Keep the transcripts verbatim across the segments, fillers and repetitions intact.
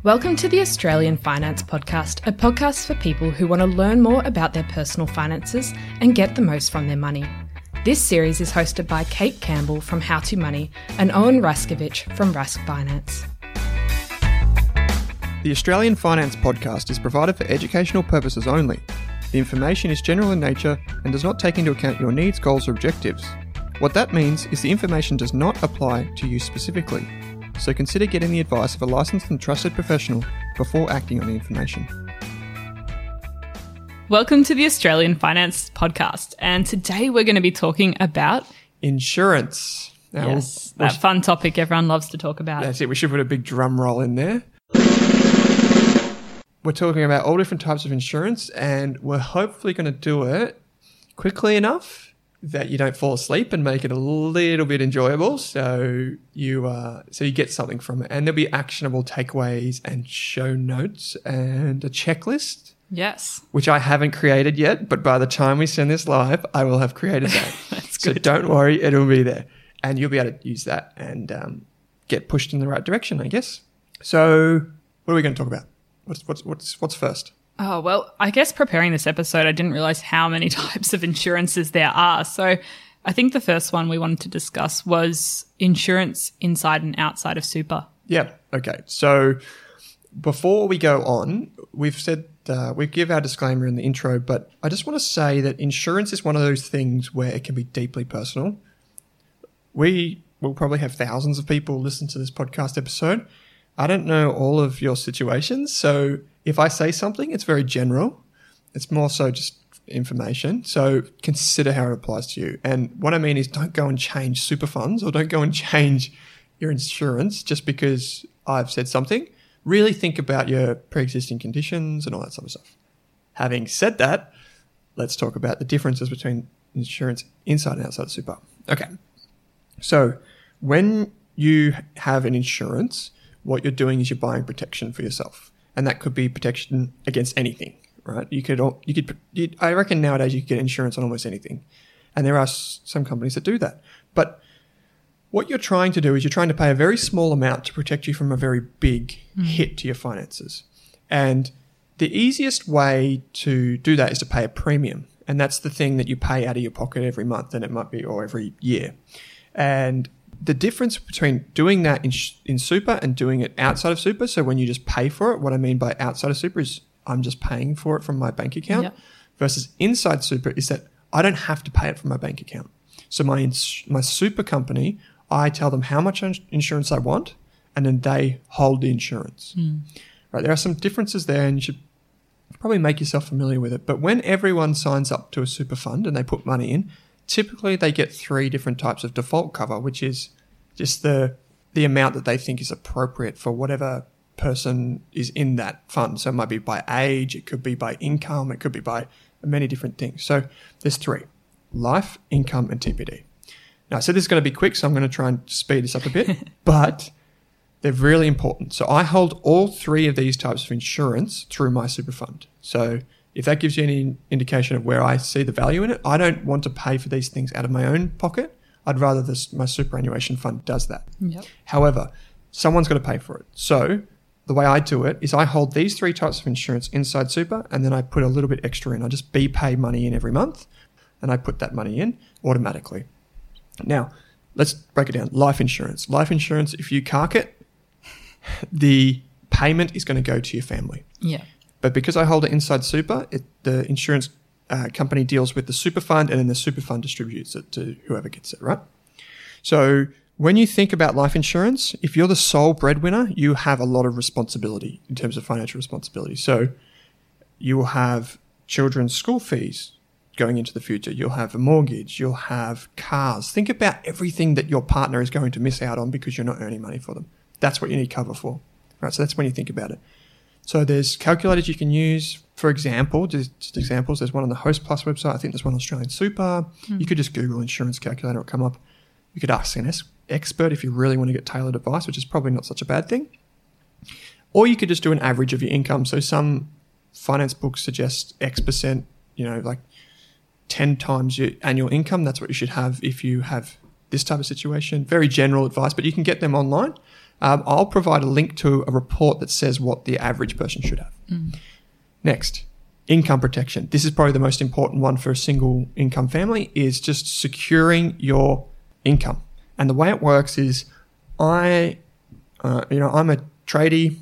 Welcome to the Australian Finance Podcast, a podcast for people who want to learn more about their personal finances and get the most from their money. This series is hosted by Kate Campbell from How to Money and Owen Raskovich from Rask Finance. The Australian Finance Podcast is provided for educational purposes only. The information is general in nature and does not take into account your needs, goals, or objectives. What that means is the information does not apply to you specifically. So consider getting the advice of a licensed and trusted professional before acting on the information. Welcome to the Australian Finance Podcast, and today we're going to be talking about insurance. Now, yes, that fun topic everyone loves to talk about. That's it. We should put a big drum roll in there. We're talking about all different types of insurance, and we're hopefully going to do it quickly enough that you don't fall asleep and make it a little bit enjoyable, so you uh, so you get something from it. And there'll be actionable takeaways and show notes and a checklist. Yes. Which I haven't created yet, but by the time we send this live, I will have created that. That's so good. Don't worry, it'll be there. And you'll be able to use that and um, get pushed in the right direction, I guess. So what are we going to talk about? What's what's what's what's first? Oh, well, I guess preparing this episode, I didn't realize how many types of insurances there are. So I think the first one we wanted to discuss was insurance inside and outside of super. Yeah. Okay. So before we go on, we've said, uh, we give our disclaimer in the intro, but I just want to say that insurance is one of those things where it can be deeply personal. We will probably have thousands of people listen to this podcast episode. I don't know all of your situations, so if I say something, it's very general. It's more so just information. So consider how it applies to you. And what I mean is don't go and change super funds or don't go and change your insurance just because I've said something. Really think about your pre-existing conditions and all that sort of stuff. Having said that, let's talk about the differences between insurance inside and outside of super. Okay. So when you have an insurance, what you're doing is you're buying protection for yourself. And that could be protection against anything, right? You could, you could, you, I reckon nowadays you could get insurance on almost anything. And there are s- some companies that do that. But what you're trying to do is you're trying to pay a very small amount to protect you from a very big mm. hit to your finances. And the easiest way to do that is to pay a premium. And that's the thing that you pay out of your pocket every month, and it might be, or every year. And the difference between doing that in, sh- in super and doing it outside of super, so when you just pay for it, what I mean by outside of super is I'm just paying for it from my bank account, yep. versus inside super is that I don't have to pay it from my bank account. So my ins- my super company, I tell them how much insurance I want, and then they hold the insurance. Mm. Right? There are some differences there, and you should probably make yourself familiar with it. But when everyone signs up to a super fund and they put money in, typically they get three different types of default cover, which is just the the amount that they think is appropriate for whatever person is in that fund. So it might be by age, it could be by income, it could be by many different things. So there's three: life, income, and T P D. Now, I said this is going to be quick, so I'm going to try and speed this up a bit, but they're really important. So I hold all three of these types of insurance through my super fund. So if that gives you any indication of where I see the value in it, I don't want to pay for these things out of my own pocket. I'd rather this, my superannuation fund does that. Yep. However, someone's got to pay for it. So the way I do it is I hold these three types of insurance inside super, and then I put a little bit extra in. I just B-pay money in every month, and I put that money in automatically. Now, let's break it down. Life insurance. Life insurance, if you cark it, the payment is going to go to your family. Yeah. But because I hold it inside super, it, the insurance uh, company deals with the super fund, and then the super fund distributes it to whoever gets it, right? So when you think about life insurance, if you're the sole breadwinner, you have a lot of responsibility in terms of financial responsibility. So you will have children's school fees going into the future. You'll have a mortgage. You'll have cars. Think about everything that your partner is going to miss out on because you're not earning money for them. That's what you need cover for, right? So that's when you think about it. So there's calculators you can use. For example, just, just examples, there's one on the Host Plus website. I think there's one on Australian Super. Mm. You could just Google insurance calculator. It'll come up. You could ask an es- expert if you really want to get tailored advice, which is probably not such a bad thing. Or you could just do an average of your income. So some finance books suggest X percent, you know, like ten times your annual income. That's what you should have if you have this type of situation. Very general advice, but you can get them online. Um, I'll provide a link to a report that says what the average person should have. Mm. Next, income protection. This is probably the most important one for a single income family, is just securing your income. And the way it works is I, uh, you know, I'm a tradie.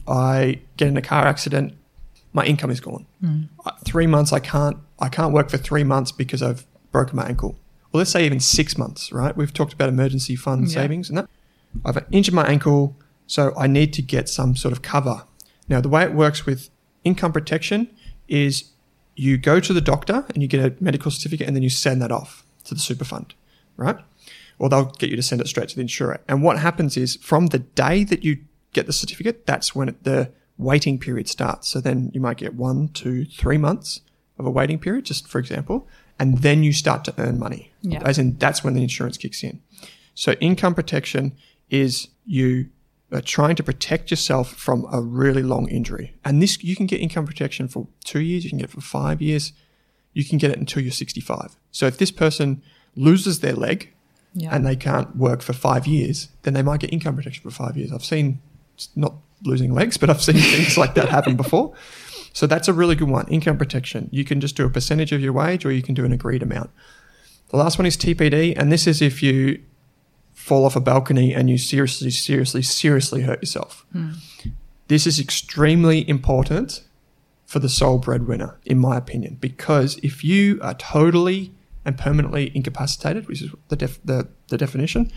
I get in a car accident. My income is gone. Mm. Uh, three months, I can't, I can't work for three months because I've broken my ankle. Well, let's say even six months, right? We've talked about emergency fund Yeah. savings and that. I've injured my ankle, so I need to get some sort of cover. Now, the way it works with income protection is you go to the doctor and you get a medical certificate and then you send that off to the super fund, right? Or they'll get you to send it straight to the insurer. And what happens is from the day that you get the certificate, that's when it, the waiting period starts. So then you might get one, two, three months of a waiting period, just for example, and then you start to earn money. Yeah. As in, that's when the insurance kicks in. So income protection is you are trying to protect yourself from a really long injury. And this, you can get income protection for two years, you can get it for five years, you can get it until you're sixty-five. So if this person loses their leg Yeah. and they can't work for five years, then they might get income protection for five years. I've seen, not losing legs, but I've seen things like that happen before. So that's a really good one, income protection. You can just do a percentage of your wage or you can do an agreed amount. The last one is T P D, and this is if you fall off a balcony and you seriously, seriously, seriously hurt yourself. Mm. This is extremely important for the sole breadwinner, in my opinion, because if you are totally and permanently incapacitated, which is the def- the, the definition,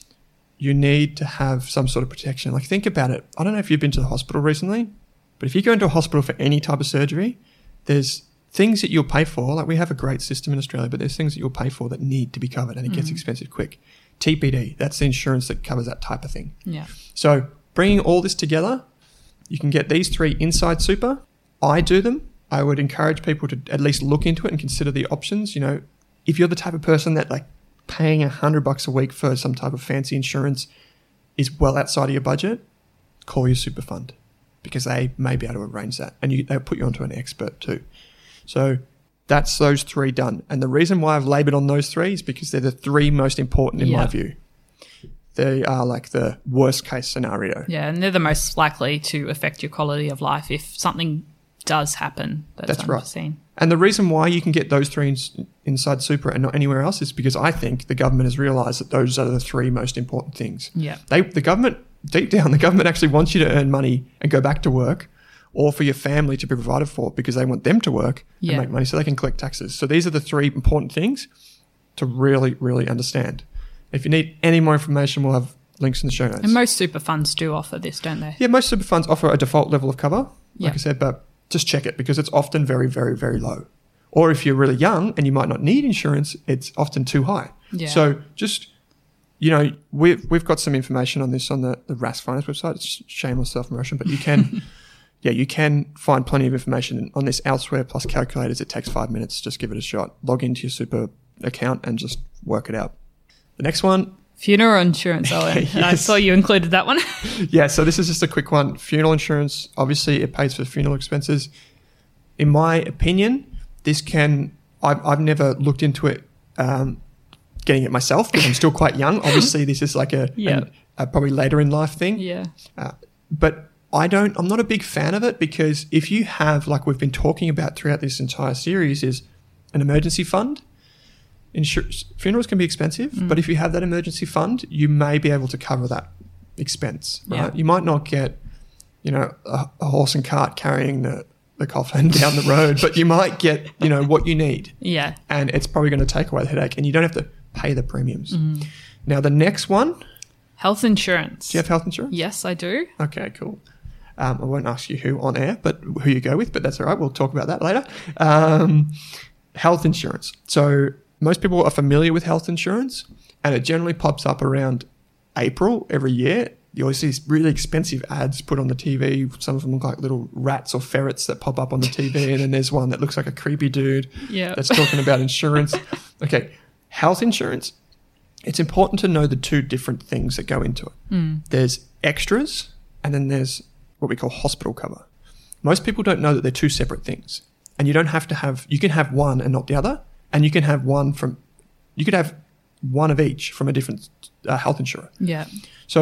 you need to have some sort of protection. Like, think about it. I don't know if you've been to the hospital recently, but if you go into a hospital for any type of surgery, there's things that you'll pay for. Like, we have a great system in Australia, but there's things that you'll pay for that need to be covered, and it gets Mm. expensive quick. T P D, that's the insurance that covers that type of thing. Yeah. So bringing all this together, you can get these three inside super. I do them. I would encourage people to at least look into it and consider the options. You know, if you're the type of person that, like, paying a hundred bucks a week for some type of fancy insurance is well outside of your budget, call your super fund, because they may be able to arrange that, and you, they'll put you onto an expert too. So that's those three done. And the reason why I've laboured on those three is because they're the three most important in Yeah. my view. They are like the worst case scenario. Yeah, and they're the most likely to affect your quality of life if something does happen that's, That's right. unforeseen. And the reason why you can get those three in, inside super and not anywhere else is because I think the government has realised that those are the three most important things. Yeah. They, the government, deep down, the government actually wants you to earn money and go back to work, or for your family to be provided for, because they want them to work Yeah. and make money so they can collect taxes. So these are the three important things to really, really understand. If you need any more information, we'll have links in the show notes. And most super funds do offer this, don't they? Yeah, most super funds offer a default level of cover, like Yeah. I said, but just check it because it's often very, very, very low. Or if you're really young and you might not need insurance, it's often too high. Yeah. So just, you know, we've, we've got some information on this on the, the Rask Finance website. It's shameless self-promotion, but you can, yeah, you can find plenty of information on this elsewhere, plus calculators. It takes five minutes. Just give it a shot. Log into your super account and just work it out. The next one, Funeral insurance, Owen. I Yes. saw you included that one. yeah, so this is just a quick one. Funeral insurance, obviously it pays for funeral expenses. In my opinion, this can, I've, I've never looked into it, um, getting it myself because I'm still quite young. Obviously this is like a, Yeah. an- a probably later in life thing. Yeah. Uh, but I don't, I'm not a big fan of it because if you have, like we've been talking about throughout this entire series, is an emergency fund. Insur- funerals can be expensive, Mm. but if you have that emergency fund, you may be able to cover that expense, right? Yeah. You might not get, you know, a, a horse and cart carrying the, the coffin down the road, but you might get, you know, what you need, Yeah. and it's probably going to take away the headache, and you don't have to pay the premiums. Mm. Now, the next one, do Health insurance. you have health insurance? Yes, I do. Okay, cool. Um, I won't ask you who on air, but who you go with, but that's all right. We'll talk about that later. Um, health insurance. So most people are familiar with health insurance, and it generally pops up around April every year. You always see these really expensive ads put on the T V. Some of them look like little rats or ferrets that pop up on the T V, and then there's one that looks like a creepy dude Yeah. that's talking about insurance. Okay, health insurance. It's important to know the two different things that go into it. Mm. There's extras, and then there's what we call hospital cover. Most people don't know that they're two separate things, and you don't have to have, you can have one and not the other, and you can have one from, you could have one of each from a different uh, health insurer. Yeah. So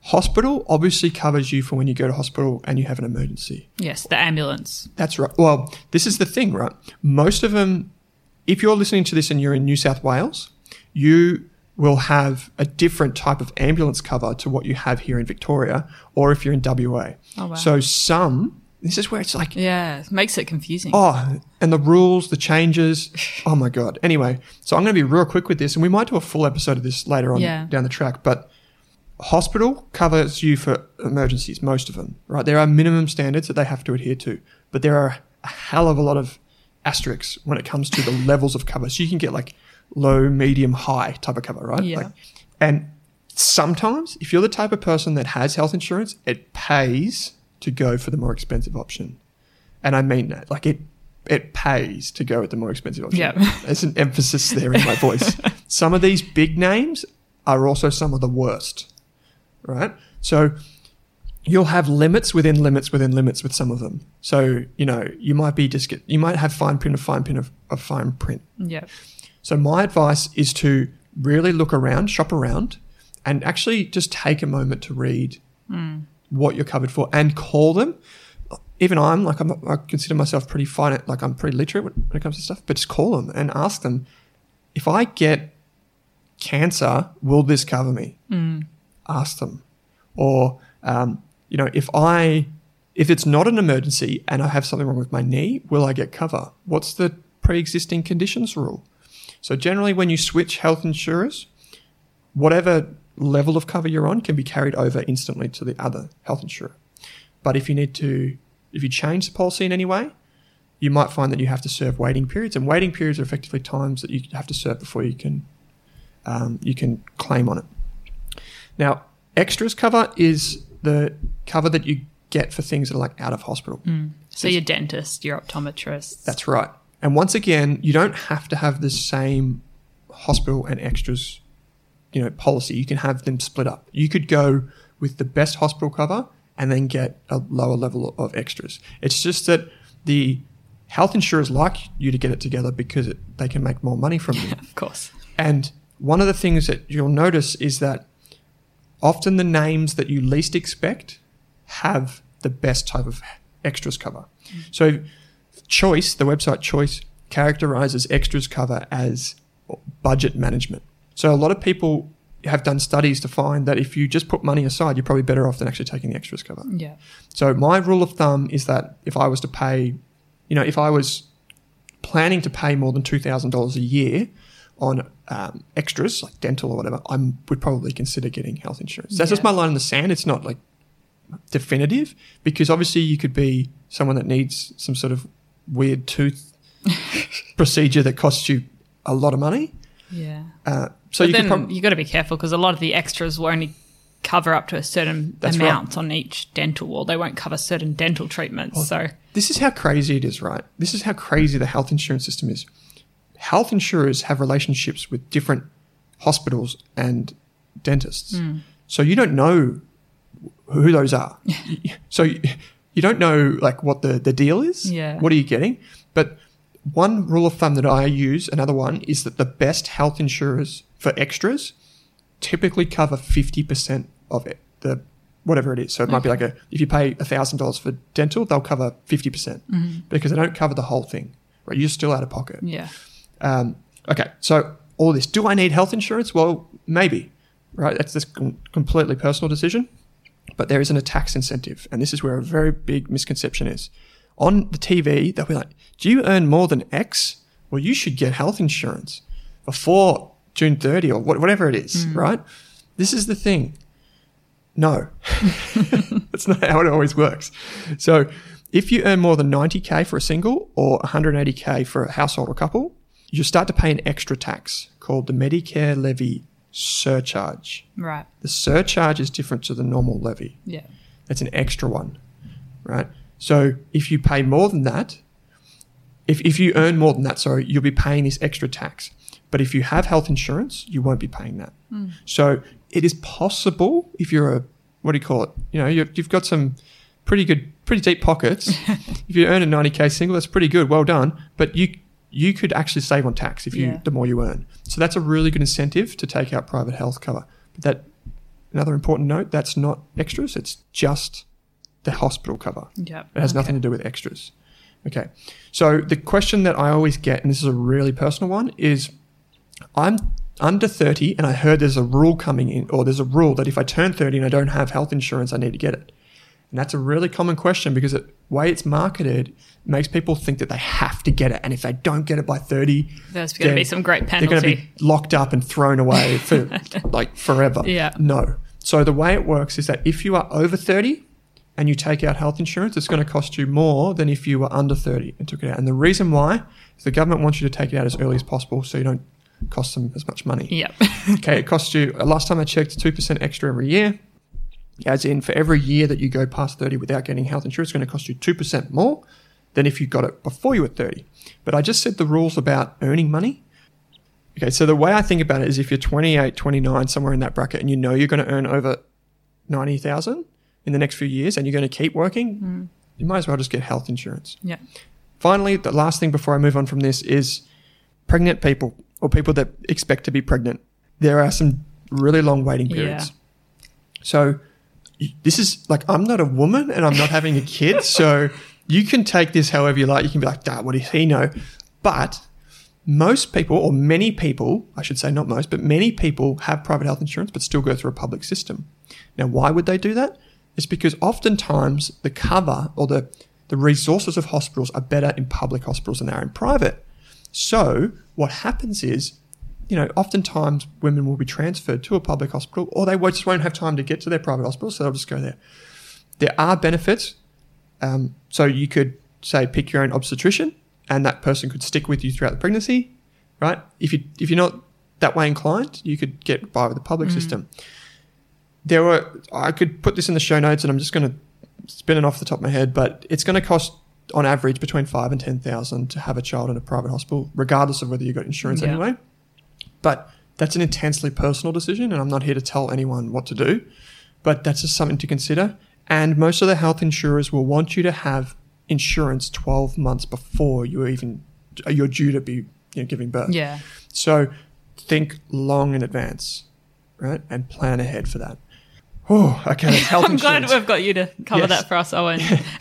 Hospital obviously covers you for when you go to hospital and you have an emergency. Yes, the ambulance. That's right. Well, this is the thing, right? Most of them, if you're listening to this and you're in New South Wales, you will have a different type of ambulance cover to what you have here in Victoria, or if you're in W A. Oh, wow. So some, this is where it's like... Yeah, it makes it confusing. Oh, and the rules, the changes. Oh, my God. Anyway, so I'm going to be real quick with this, and we might do a full episode of this later on Yeah. down the track, but hospital covers you for emergencies, most of them, right? There are minimum standards that they have to adhere to, but there are a hell of a lot of asterisks when it comes to the levels of cover. So you can get like low, medium, high type of cover, right? Yeah. Like, and sometimes if you're the type of person that has health insurance, it pays to go for the more expensive option. And I mean that. Like it it pays to go with the more expensive option. Yeah. There's an emphasis there in my voice. Some of these big names are also some of the worst. Right? So you'll have limits within limits within limits with some of them. So, you know, you might be just get, you might have fine print of fine print of, of fine print. Yeah. So my advice is to really look around, shop around, and actually just take a moment to read mm. what you're covered for and call them. Even I'm like, I'm, I consider myself pretty fine, at, like I'm pretty literate when it comes to stuff, but just call them and ask them, if I get cancer, will this cover me? Mm. Ask them. Or, um, you know, if I, if it's not an emergency and I have something wrong with my knee, will I get cover? What's the pre-existing conditions rule? So generally when you switch health insurers, whatever level of cover you're on can be carried over instantly to the other health insurer. But if you need to, if you change the policy in any way, you might find that you have to serve waiting periods, and waiting periods are effectively times that you have to serve before you can, um, you can claim on it. Now, extras cover is the cover that you get for things that are like out of hospital. Mm. So your dentist, your optometrist. That's right. And once again, you don't have to have the same hospital and extras, you know, policy. You can have them split up. You could go with the best hospital cover and then get a lower level of extras. It's just that the health insurers like you to get it together because it, they can make more money from you. Yeah, of course. And one of the things that you'll notice is that often the names that you least expect have the best type of extras cover. Mm. So Choice, the website Choice, characterizes extras cover as budget management. So a lot of people have done studies to find that if you just put money aside, you're probably better off than actually taking the extras cover. Yeah. So my rule of thumb is that if I was to pay, you know, if I was planning to pay more than two thousand dollars a year on um, extras, like dental or whatever, I would probably consider getting health insurance. That's yeah. just my line in the sand. It's not like definitive, because obviously you could be someone that needs some sort of weird tooth procedure that costs you a lot of money. Yeah. Uh, so but you then could prob- you got to be careful because a lot of the extras will only cover up to a certain That's amount right. on each dental, or they won't cover certain dental treatments. Well, so this is how crazy it is, right? This is how crazy the health insurance system is. Health insurers have relationships with different hospitals and dentists. Mm. So you don't know who those are. So you don't know like what the, the deal is. Yeah. What are you getting? But one rule of thumb that I use, another one, is that the best health insurers for extras typically cover fifty percent of it, the whatever it is. So it might okay. be like a, if you pay one thousand dollars for dental, they'll cover fifty percent mm-hmm. because they don't cover the whole thing, right? You're still out of pocket. Yeah. Um, okay, so all this. Do I need health insurance? Well, maybe, right? That's this com- completely personal decision, but there isn't a tax incentive, and this is where a very big misconception is. On the T V, they'll be like, do you earn more than X? Well, you should get health insurance before June thirtieth or whatever it is, mm. right? This is the thing. No, that's not how it always works. So if you earn more than ninety K for a single or one hundred eighty K for a household or couple, you start to pay an extra tax called the Medicare levy surcharge. Right. The surcharge is different to the normal levy. Yeah. It's an extra one, right? So if you pay more than that, if, if you earn more than that, sorry, you'll be paying this extra tax. But if you have health insurance, you won't be paying that. Mm. So it is possible if you're a, what do you call it? You know, you've, you've got some pretty good, pretty deep pockets. If you earn a ninety K single, that's pretty good. Well done. But you you could actually save on tax if you yeah. the more you earn. So that's a really good incentive to take out private health cover. But that another important note, that's not extras. It's just the hospital cover. Yeah. It has okay. nothing to do with extras. Okay. So the question that I always get, and this is a really personal one, is I'm under thirty and I heard there's a rule coming in, or there's a rule that if I turn thirty and I don't have health insurance, I need to get it. And that's a really common question because the way it's marketed makes people think that they have to get it. And if they don't get it by thirty, there's going to be some great penalty. They're going to be locked up and thrown away for like forever. Yeah. No. So the way it works is that if you are over thirty and you take out health insurance, it's going to cost you more than if you were under thirty and took it out. And the reason why is the government wants you to take it out as early as possible so you don't cost them as much money. Yep. Okay, it costs you, last time I checked, two percent extra every year. As in, for every year that you go past thirty without getting health insurance, it's going to cost you two percent more than if you got it before you were thirty. But I just said the rules about earning money. Okay, so the way I think about it is if you're twenty-eight, twenty-nine, somewhere in that bracket, and you know you're going to earn over ninety thousand in the next few years and you're going to keep working, mm. you might as well just get health insurance. Yeah. Finally, the last thing before I move on from this is pregnant people or people that expect to be pregnant. There are some really long waiting periods. Yeah. So this is like, I'm not a woman and I'm not having a kid, so you can take this however you like. You can be like, "Dad, what does he know?" But most people, or many people, I should say not most, but many people have private health insurance but still go through a public system. Now, why would they do that? It's because oftentimes the cover or the, the resources of hospitals are better in public hospitals than they are in private. So what happens is, you know, oftentimes women will be transferred to a public hospital or they just won't have time to get to their private hospital, so they'll just go there. There are benefits. Um, so you could, say, pick your own obstetrician and that person could stick with you throughout the pregnancy, right? If, you, if you're not that way inclined, you could get by with the public mm. system. There were, I could put this in the show notes and I'm just going to spin it off the top of my head, but it's going to cost on average between five and ten thousand to have a child in a private hospital, regardless of whether you've got insurance yeah. anyway. But that's an intensely personal decision and I'm not here to tell anyone what to do, but that's just something to consider. And most of the health insurers will want you to have insurance twelve months before you even, you're due to be you know, giving birth. Yeah. So think long in advance, right? And plan ahead for that. Oh, okay. Health I'm insurance. glad we've got you to cover yes. that for us, Owen.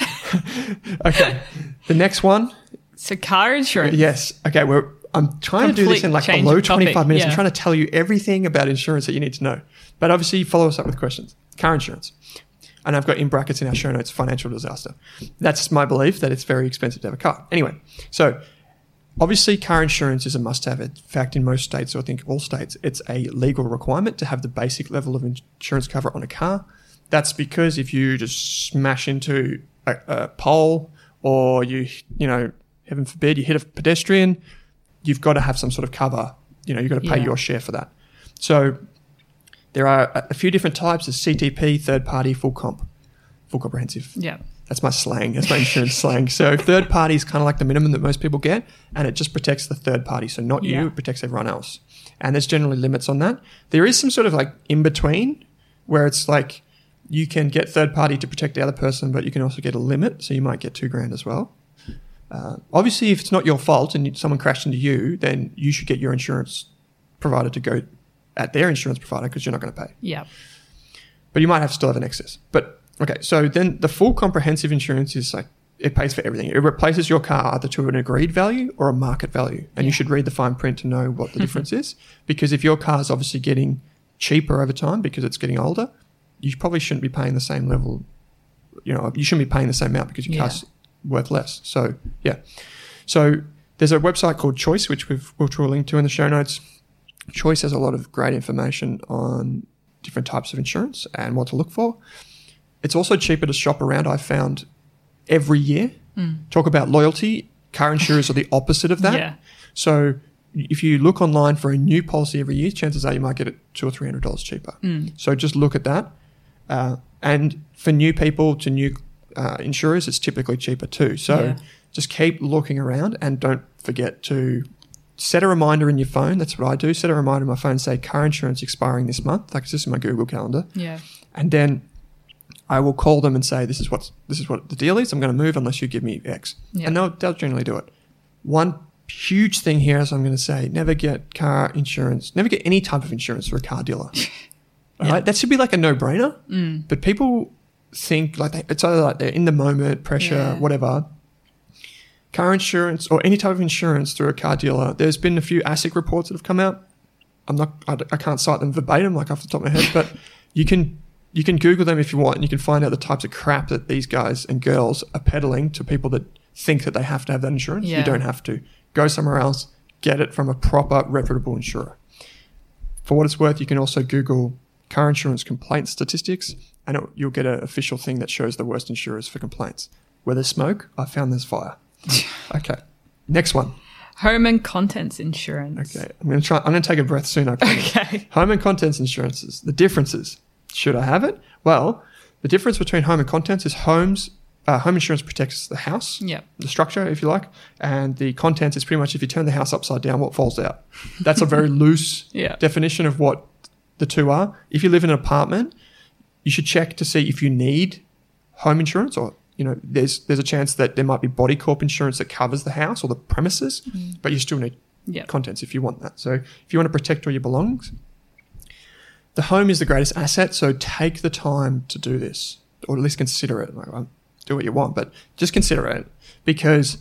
Okay. The next one. So car insurance. Yes. Okay. We're, I'm trying Complete to do this in like below twenty-five minutes. Yeah. I'm trying to tell you everything about insurance that you need to know. But obviously follow us up with questions. Car insurance. And I've got in brackets in our show notes, financial disaster. That's my belief that it's very expensive to have a car. Anyway, so obviously car insurance is a must-have. In fact, in most states, or I think all states, it's a legal requirement to have the basic level of insurance cover on a car. That's because if you just smash into a, a pole or you, you know, heaven forbid, you hit a pedestrian, you've got to have some sort of cover. You know, you've got to pay yeah. your share for that. So there are a few different types of C T P, third party, full comp, full comprehensive. Yeah. That's my slang. That's my insurance slang. So third party is kind of like the minimum that most people get, and it just protects the third party. So not you, yeah. it protects everyone else. And there's generally limits on that. There is some sort of like in between where it's like you can get third party to protect the other person, but you can also get a limit. So you might get two grand as well. Uh, obviously, if it's not your fault and someone crashed into you, then you should get your insurance provider to go at their insurance provider because you're not going to pay. Yeah. But you might have still have an excess. But okay, so then the full comprehensive insurance is like it pays for everything. It replaces your car either to an agreed value or a market value. And yeah. you should read the fine print to know what the difference is. Because if your car is obviously getting cheaper over time because it's getting older, you probably shouldn't be paying the same level. You know, you shouldn't be paying the same amount because your yeah. car's worth less. So, yeah. So there's a website called Choice, which we've, which we'll link to in the show notes. Choice has a lot of great information on different types of insurance and what to look for. It's also cheaper to shop around, I've found, every year. Mm. Talk about loyalty. Car insurers are the opposite of that. Yeah. So if you look online for a new policy every year, chances are you might get it two or three hundred dollars cheaper. Mm. So just look at that. Uh, and for new people to new uh, insurers, it's typically cheaper too. So yeah. just keep looking around and don't forget to set a reminder in your phone. That's what I do. Set a reminder in my phone and say car insurance expiring this month. Like this is my Google Calendar. Yeah. And then I will call them and say, this is what this is what the deal is. I'm going to move unless you give me X. Yeah. And they'll, they'll generally do it. One huge thing here is I'm going to say, never get car insurance. Never get any type of insurance for a car dealer. right? Yeah. That should be like a no-brainer. Mm. But people think like they, it's either like they're in the moment, pressure, Yeah. whatever. Car insurance or any type of insurance through a car dealer. There's been a few ASIC reports that have come out. I'm not, I, I can't cite them verbatim, like off the top of my head, but you can you can Google them if you want, and you can find out the types of crap that these guys and girls are peddling to people that think that they have to have that insurance. Yeah. You don't have to. Go somewhere else, get it from a proper, reputable insurer. For what it's worth, you can also Google car insurance complaint statistics, and it, you'll get an official thing that shows the worst insurers for complaints. Where there's smoke, I found there's fire. Okay, next one. Home and contents insurance. Okay, I'm going to try. I'm going to take a breath soon. I promise. Okay. Home and contents insurances. The differences. Should I have it? Well, the difference between home and contents is homes. Uh, home insurance protects the house, Yep. the structure, if you like, and the contents is pretty much if you turn the house upside down, what falls out. That's a very loose Yeah. definition of what the two are. If you live in an apartment, you should check to see if you need home insurance, or you know, there's there's a chance that there might be body corp insurance that covers the house or the premises, Mm. but you still need Yep. contents if you want that. So if you want to protect all your belongings, the home is the greatest asset. So take the time to do this, or at least consider it. Like, well, do what you want, but just consider it, because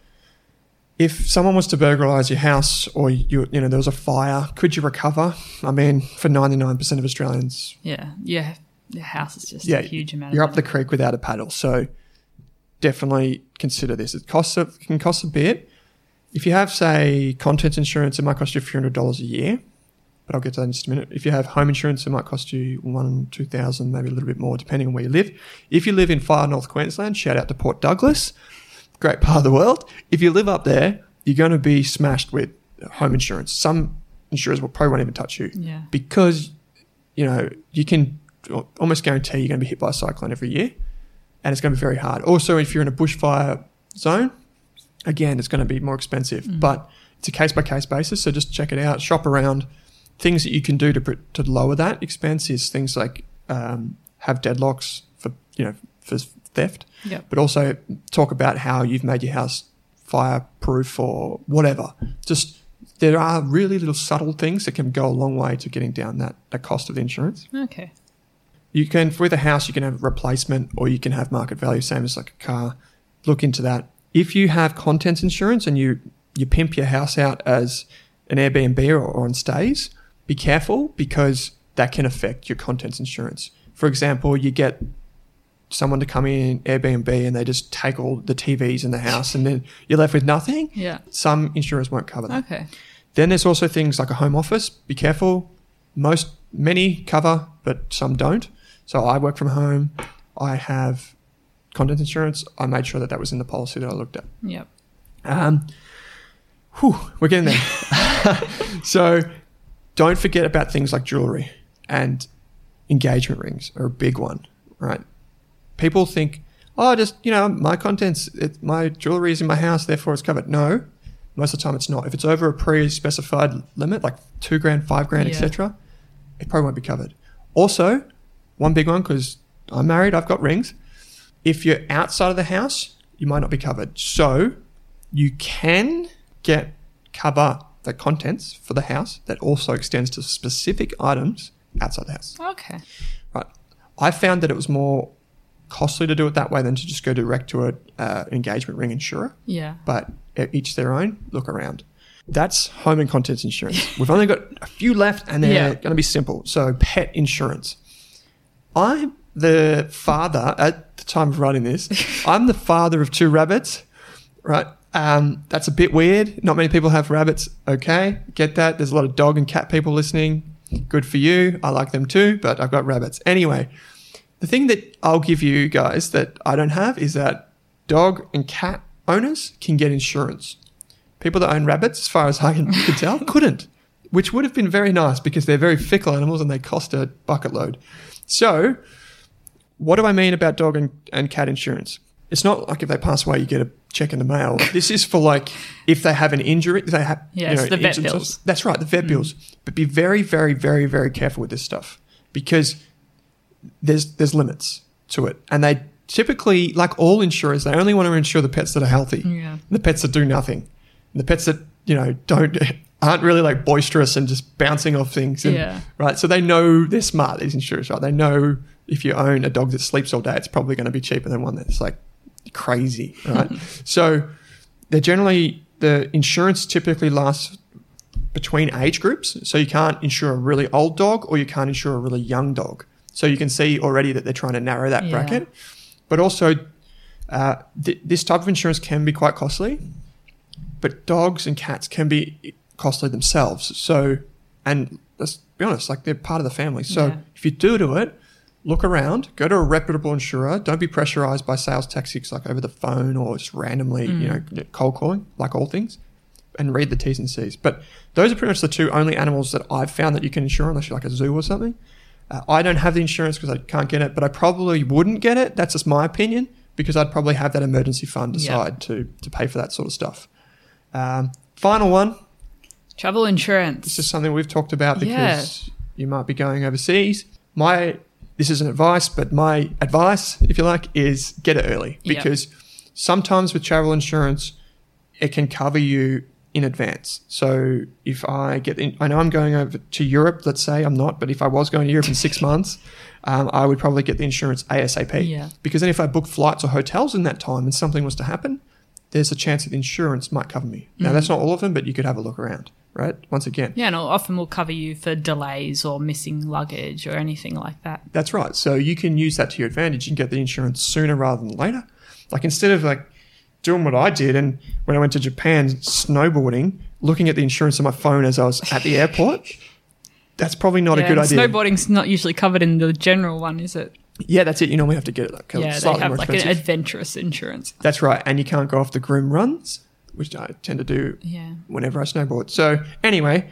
if someone was to burglarize your house, or you you know there was a fire, could you recover? I mean, for ninety-nine percent of Australians, Yeah. Yeah. Your house is just yeah, a huge amount. you're of up the creek without a paddle. So definitely consider this. It costs a, it can cost a bit. If you have, say, contents insurance, it might cost you a few hundred dollars a year, but I'll get to that in just a minute. If you have home insurance, it might cost you one, two thousand, maybe a little bit more, depending on where you live. If you live in far north Queensland, shout out to Port Douglas, great part of the world. If you live up there, you're going to be smashed with home insurance. Some insurers will probably won't even touch you, Yeah. because you know you can almost guarantee you're going to be hit by a cyclone every year, and it's going to be very hard. Also, if you're in a bushfire zone, again, it's going to be more expensive, Mm. but it's a case-by-case basis, so just check it out, shop around. Things that you can do to pr- to lower that expense is things like um, have deadlocks for, you know, for theft, Yep. but also talk about how you've made your house fireproof or whatever. Just there are really little subtle things that can go a long way to getting down that, that cost of the insurance. Okay. You can, with a house, you can have replacement, or you can have market value, same as like a car. Look into that. If you have contents insurance and you, you pimp your house out as an Airbnb or, or on stays, be careful, because that can affect your contents insurance. For example, you get someone to come in Airbnb and they just take all the T Vs in the house, and then you're left with nothing. Yeah. Some insurers won't cover that. Okay. Then there's also things like a home office. Be careful. Most, many cover, but some don't. So I work from home. I have content insurance. I made sure that that was in the policy that I looked at. Yep. Um, whew, we're getting there. So don't forget about things like jewelry, and engagement rings are a big one, right? People think, oh, just, you know, my contents, it, my jewelry is in my house, therefore it's covered. No, most of the time it's not. If it's over a pre-specified limit, like two grand, five grand, Yeah. et cetera, it probably won't be covered. Also, one big one, because I'm married, I've got rings. If you're outside of the house, you might not be covered. So you can get cover the contents for the house that also extends to specific items outside the house. Okay. Right. I found that it was more costly to do it that way than to just go direct to an uh, engagement ring insurer. Yeah. But each their own. Look around. That's home and contents insurance. We've only got a few left, and they're Yeah. going to be simple. So pet insurance. I'm the father, at the time of writing this, I'm the father of two rabbits, right? Um, that's a bit weird. Not many people have rabbits. Okay, get that. There's a lot of dog and cat people listening. Good for you. I like them too, but I've got rabbits. Anyway, the thing that I'll give you guys that I don't have is that dog and cat owners can get insurance. People that own rabbits, as far as I can, can tell, couldn't, which would have been very nice, because they're very fickle animals and they cost a bucket load. So what do I mean about dog and, and cat insurance? It's not like if they pass away, you get a check in the mail. This is for like if they have an injury, if they have, Yeah, you know, it's the vet injuries- bills. That's right, the vet Mm. bills. But be very, very, very, very careful with this stuff, because there's there's limits to it, and they typically, like all insurers, they only want to insure the pets that are healthy, Yeah. the pets that do nothing, and the pets that you know don't aren't really like boisterous and just bouncing off things. And, Yeah. Right. So they know they're smart, these insurers, right? They know if you own a dog that sleeps all day, it's probably going to be cheaper than one that's like crazy, right? So they're generally, the insurance typically lasts between age groups. So you can't insure a really old dog or you can't insure a really young dog. So you can see already that they're trying to narrow that Yeah. bracket. But also, uh, th- this type of insurance can be quite costly, but dogs and cats can be costly themselves. So, and let's be honest, like they're part of the family. So Yeah. if you do do it, look around, go to a reputable insurer. Don't be pressurized by sales tactics like over the phone or just randomly, Mm. you know, cold calling, like all things, and read the T's and C's. But those are pretty much the two only animals that I've found that you can insure unless you're like a zoo or something. Uh, I don't have the insurance because I can't get it, but I probably wouldn't get it. That's just my opinion because I'd probably have that emergency fund aside Yeah. to to pay for that sort of stuff. Um, final one. Travel insurance. This is something we've talked about because Yeah. you might be going overseas. My this isn't advice, but my advice, if you like, is get it early Yep. because sometimes with travel insurance, it can cover you in advance. So if I get in, I know I'm going over to Europe, let's say I'm not, but if I was going to Europe in six months, um, I would probably get the insurance ASAP. Yeah. Because then if I book flights or hotels in that time and something was to happen, there's a chance that the insurance might cover me. Now, Mhm. that's not all of them, but you could have a look around, right? Once again. Yeah, and it often will cover you for delays or missing luggage or anything like that. That's right. So you can use that to your advantage and get the insurance sooner rather than later. Like instead of like doing what I did and when I went to Japan snowboarding, looking at the insurance on my phone as I was at the airport, that's probably not yeah, a good idea. Snowboarding's not usually covered in the general one, is it? Yeah, that's it. You normally have to get it like Yeah, they slightly have more like expensive. an adventurous insurance. That's right. And you can't go off the groom runs, which I tend to do Yeah. whenever I snowboard. So anyway,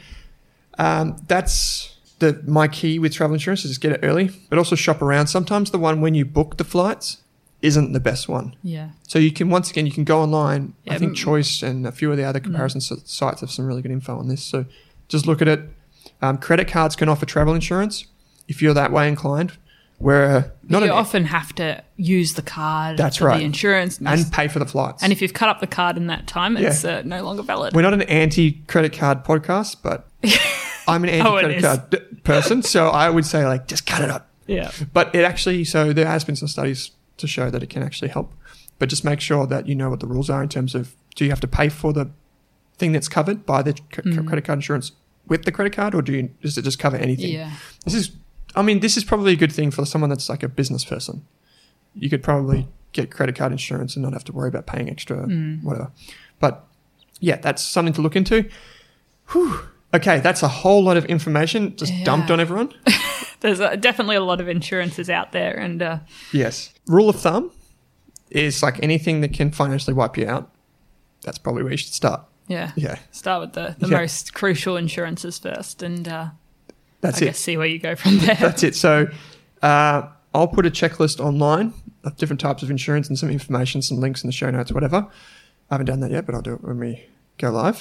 um, that's the my key with travel insurance is just get it early, but also shop around. Sometimes the one when you book the flights isn't the best one. Yeah. So you can, once again, you can go online. Yeah, I think mm. Choice and a few of the other comparison s sites have some really good info on this. So just look at it. Um, credit cards can offer travel insurance if you're that way inclined, where not you an, often have to use the card That's for right. the insurance. And, and pay for the flights. and if you've cut up the card in that time, it's Yeah. uh, no longer valid. We're not an anti-credit card podcast, but I'm an Oh, it anti-credit is. card d- person. So I would say like, just cut it up. yeah. But it actually, so there has been some studies to show that it can actually help. But just make sure that you know what the rules are in terms of, do you have to pay for the thing that's covered by the c- Mm. credit card insurance with the credit card, or do you, does it just cover anything? Yeah. This is, I mean, this is probably a good thing for someone that's like a business person. You could probably get credit card insurance and not have to worry about paying extra, Mm. whatever. But yeah, that's something to look into. Whew. Okay, that's a whole lot of information just Yeah. dumped on everyone. There's uh, definitely a lot of insurances out there. And uh, Yes. Rule of thumb is like anything that can financially wipe you out. That's probably where you should start. yeah, Yeah. start with the, the Yeah. most crucial insurances first and uh, That's I it. guess see where you go from there. That's it. So uh, I'll put a checklist online of different types of insurance and some information, some links in the show notes, whatever. I haven't done that yet, but I'll do it when we go live.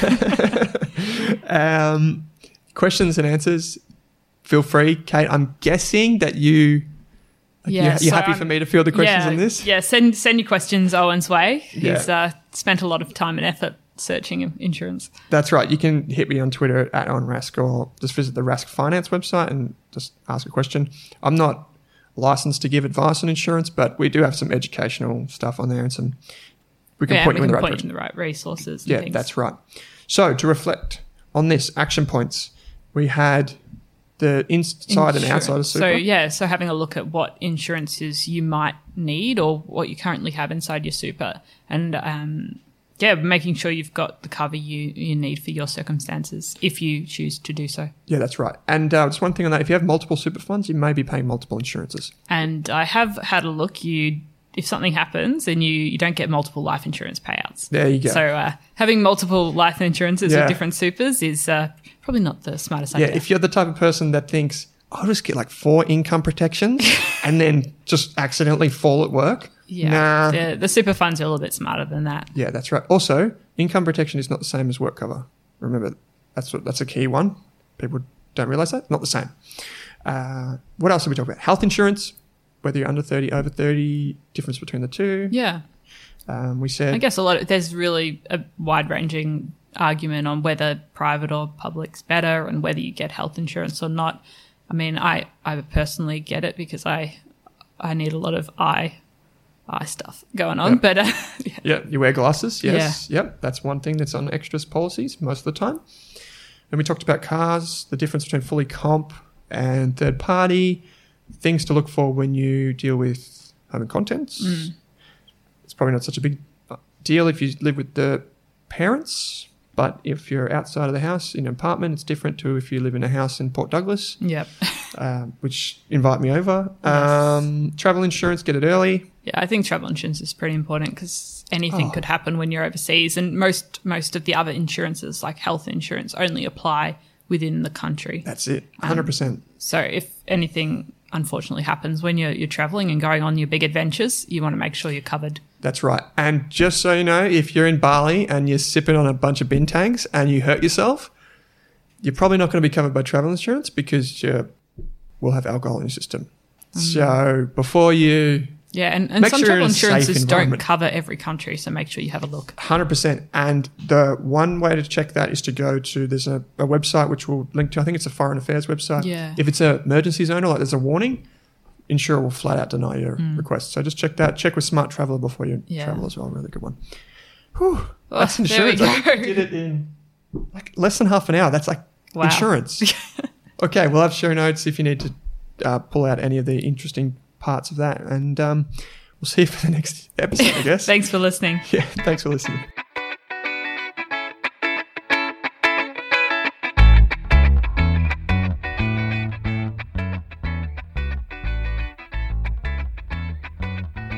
um, questions and answers, feel free. Kate, I'm guessing that you, Yeah, you're, you're so happy I'm- for me to field the questions yeah, on this? Yeah, send send your questions Owen's way. Yeah. He's uh, spent a lot of time and effort searching insurance. That's right. You can hit me on Twitter at OwenRask or just visit the Rask Finance website and just ask a question. I'm not licensed to give advice on insurance, but we do have some educational stuff on there and some, we can yeah, point we you in can the right point direction. you in the right resources. And Yeah, things. that's right. So to reflect on this, action points, we had the inside and outside of Insurance. super. So yeah, so having a look at what insurances you might need or what you currently have inside your super, and um, yeah, making sure you've got the cover you, you need for your circumstances if you choose to do so. Yeah, that's right. And uh, just one thing on that, if you have multiple super funds, you may be paying multiple insurances. And I have had a look. You, if something happens, and you you don't get multiple life insurance payouts. There you go. So uh, having multiple life insurances Yeah. with different supers is uh, probably not the smartest Yeah, idea. if you're the type of person that thinks, I'll just get like four income protections and then just accidentally fall at work. yeah, Nah. the, the super funds are a little bit smarter than that. Yeah, that's right. Also, income protection is not the same as work cover. Remember, that's what, that's a key one. People don't realize that. Not the same. Uh, what else did we talk about? Health insurance, whether you're under thirty, over thirty, difference between the two. Yeah. Um, we said, I guess a lot of, there's really a wide ranging argument on whether private or public's better and whether you get health insurance or not. I mean, I, I personally get it because I I need a lot of eye eye stuff going on. Yep. But uh, yeah. yeah, you wear glasses. Yes. Yeah. Yep. That's one thing that's on extras policies most of the time. And we talked about cars, the difference between fully comp and third party, things to look for when you deal with home and contents. Mm. It's probably not such a big deal if you live with the parents, but if you're outside of the house in an apartment, it's different to if you live in a house in Port Douglas. Yep. um, which invite me over. Yes. Um, travel insurance, get it early. Yeah, I think travel insurance is pretty important because anything Oh. could happen when you're overseas, and most most of the other insurances, like health insurance, only apply within the country. That's it, one hundred percent. So if anything unfortunately happens when you're you're traveling and going on your big adventures, you want to make sure you're covered. That's right. And just so you know, if you're in Bali and you're sipping on a bunch of bintangs and you hurt yourself, you're probably not going to be covered by travel insurance because you will have alcohol in your system. Mm. So before you... Yeah, and, and Make some sure travel you're in a safe insurances don't environment. cover every country, so make sure you have a look. one hundred percent. And the one way to check that is to go to, there's a, a website which we'll link to, I think it's a Foreign Affairs website. Yeah. If it's an emergency zone or like there's a warning, insurer will flat out deny your Mm. request. So just check that. Check with Smart Traveller before you Yeah. travel as well. Really good one. Whew, Oh, that's there we insurance. go. I did it in like less than half an hour. That's like Wow. insurance. Okay, we'll have show notes if you need to uh, pull out any of the interesting parts of that. And um, we'll see you for the next episode, I guess. Thanks for listening. Yeah, thanks for listening.